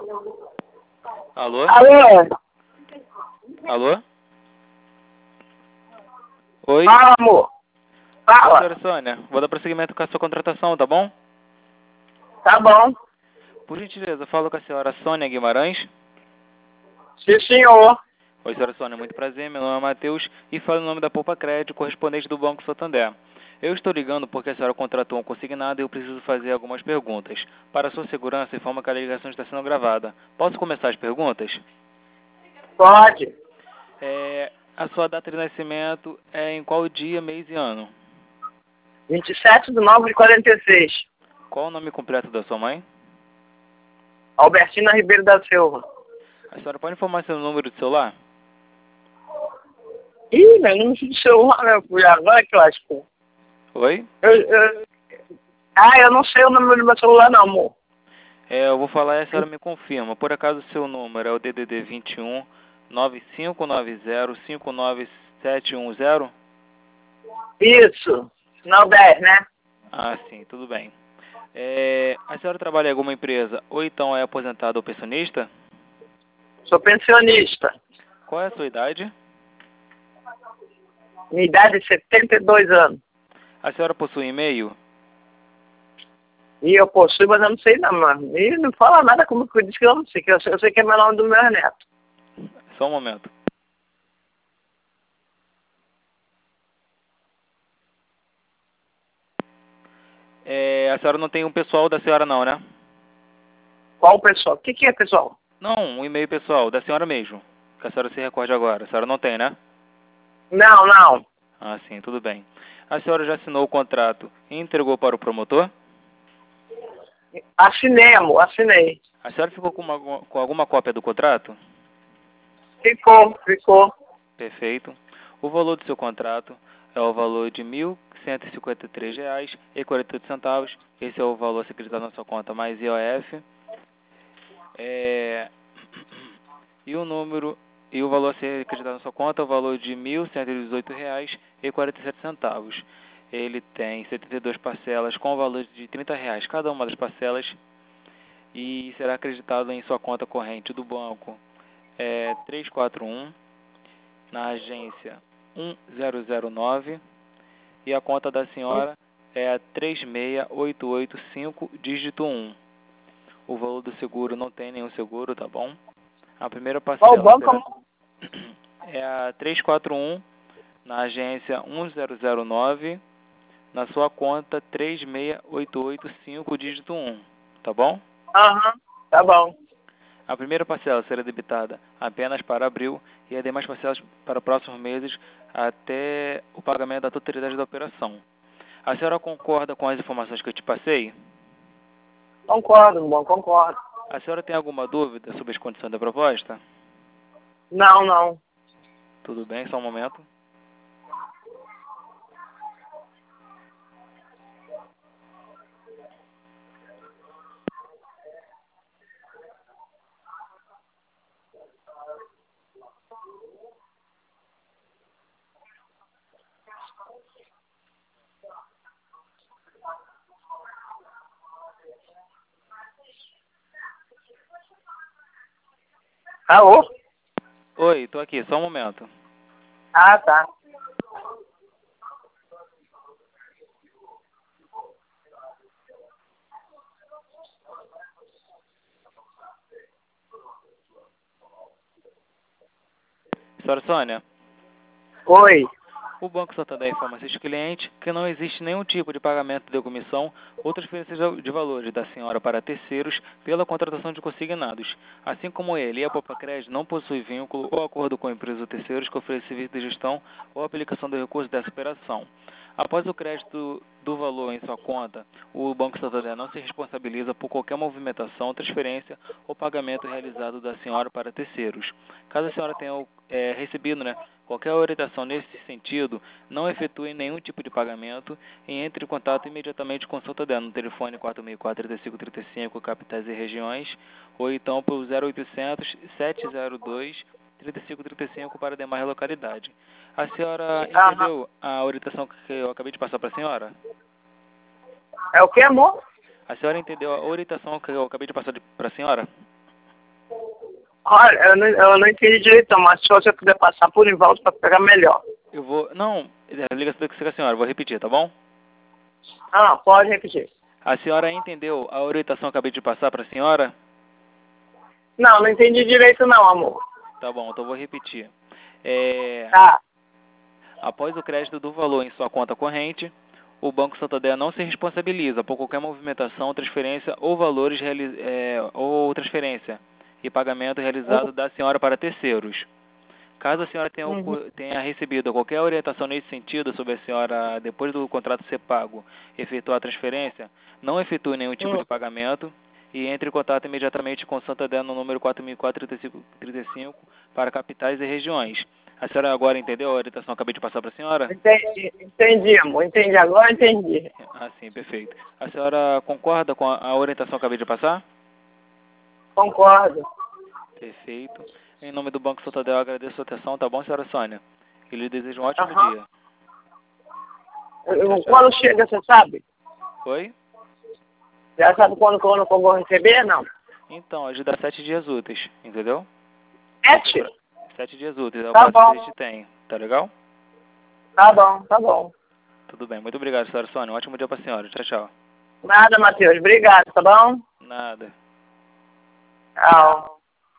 Alô? Alô? Alô? Oi? Fala, amor. Fala. Senhora Sônia, vou dar prosseguimento com a sua contratação, tá bom? Tá bom. Por gentileza, falo com a senhora Sônia Guimarães. Sim, senhor. Oi, senhora Sônia, muito prazer, meu nome é Matheus e falo em nome da Poupa Crédito, correspondente do Banco Santander. Eu estou ligando porque a senhora contratou um consignado e eu preciso fazer algumas perguntas. Para sua segurança, informa que a ligação está sendo gravada. Posso começar as perguntas? Pode. A sua data de nascimento é em qual dia, mês e ano? 27/9/46. Qual o nome completo da sua mãe? Albertina Ribeiro da Silva. A senhora pode informar seu número de celular? Ih, meu número de celular, meu filho. Agora que eu acho que... Oi? eu não sei o número do meu celular, não, amor. Eu vou falar e a senhora me confirma. Por acaso o seu número é o DDD 21 9590 59710? Isso. Não 10, né? Ah, sim, tudo bem. A senhora trabalha em alguma empresa ou então é aposentada ou pensionista? Sou pensionista. Qual é a sua idade? Minha idade é 72 anos. A senhora possui e-mail? E eu possuo, mas eu não sei não, mano. E não fala nada comigo, que eu disse que eu não sei. Que eu sei que é meu nome do meu neto. Só um momento. A senhora não tem um pessoal da senhora não, né? Qual pessoal? O que é, pessoal? Não, um e-mail pessoal, da senhora mesmo. Que a senhora se recorde agora. A senhora não tem, né? Não, não. Ah, sim, tudo bem. A senhora já assinou o contrato e entregou para o promotor? Assinei, amor. Assinei. A senhora ficou com alguma cópia do contrato? Ficou. Perfeito. O valor do seu contrato é o valor de R$ 1.153,48. Esse é o valor a ser acreditado na sua conta mais IOF. E o número e o valor a ser acreditado na sua conta é o valor de R$ 1.118,47. Ele tem 72 parcelas com o valor de R$ 30 cada uma das parcelas e será acreditado em sua conta corrente do banco 341 na agência 1009 e a conta da senhora é a 36885 dígito 1. O valor do seguro não tem nenhum seguro, tá bom? A primeira Qual parcela banco, será amor? é a 341 na agência 1009 na sua conta 36885 dígito 1, tá bom? Aham. Tá bom. A primeira parcela será debitada apenas para abril e as demais parcelas para próximos meses até o pagamento da totalidade da operação. A senhora concorda com as informações que eu te passei? Concordo, bom, concordo. A senhora tem alguma dúvida sobre as condições da proposta? Não, não. Tudo bem, só um momento. Alô? Oi, tô aqui, só um momento. Ah, tá. Senhora Sônia, Oi. o Banco Santander informa a seus clientes que não existe nenhum tipo de pagamento de comissão ou transferência de valores da senhora para terceiros pela contratação de consignados. Assim como ele e a Poupa Crédito não possuem vínculo ou acordo com empresas ou terceiros que oferecem serviço de gestão ou aplicação do recurso dessa operação. Após o crédito do valor em sua conta, o Banco Santander não se responsabiliza por qualquer movimentação, transferência ou pagamento realizado da senhora para terceiros. Caso a senhora tenha recebido, qualquer orientação nesse sentido, não efetue nenhum tipo de pagamento e entre em contato imediatamente com o Santander no telefone 464-3535, capitais e regiões, ou então pelo 0800 702 3535 para demais localidade. A senhora Aham. entendeu a orientação que eu acabei de passar para a senhora? É o que, amor? A senhora entendeu a orientação que eu acabei de passar para a senhora? Olha, eu não entendi direito, não, mas se você puder passar por em volta para pegar melhor. Eu vou... Não, liga com a senhora, vou repetir, tá bom? Ah, pode repetir. A senhora entendeu a orientação que eu acabei de passar para a senhora? Não, não entendi direito não, amor. Tá bom, então vou repetir. Tá. Após o crédito do valor em sua conta corrente, o Banco Santander não se responsabiliza por qualquer movimentação, transferência ou valores ou transferência e pagamento realizado da senhora para terceiros. Caso a senhora tenha recebido qualquer orientação nesse sentido sobre a senhora, depois do contrato ser pago, efetuar a transferência, não efetue nenhum tipo de pagamento e entre em contato imediatamente com o Santander no número 4.435 para capitais e regiões. A senhora agora entendeu a orientação que eu acabei de passar para a senhora? Entendi, amor. Entendi agora, entendi. Ah, sim, perfeito. A senhora concorda com a orientação que eu acabei de passar? Concordo. Perfeito. Em nome do Banco Santander, eu agradeço a sua atenção, tá bom, senhora Sônia? E lhe desejo um ótimo dia. Quando chega, você sabe? Oi? Já sabe quando eu vou receber, não? Então, hoje dá 7 dias úteis, entendeu? 7? 7 dias úteis, é o Tá prazo que a bom. gente tem. Tá legal? Tá bom, tá bom. Tudo bem. Muito obrigado, senhora Sônia. Um ótimo dia pra senhora. Tchau, tchau. Nada, Matheus. Obrigado, tá bom? Nada. Tchau.